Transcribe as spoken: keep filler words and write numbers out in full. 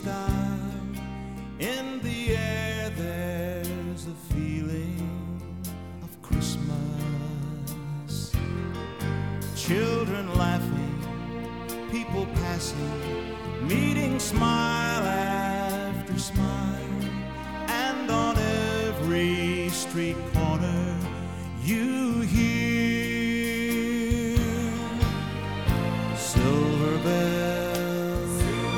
style. In the air there's a feeling of Christmas. Children laughing, people passing, meeting smile after smile. And on every street corner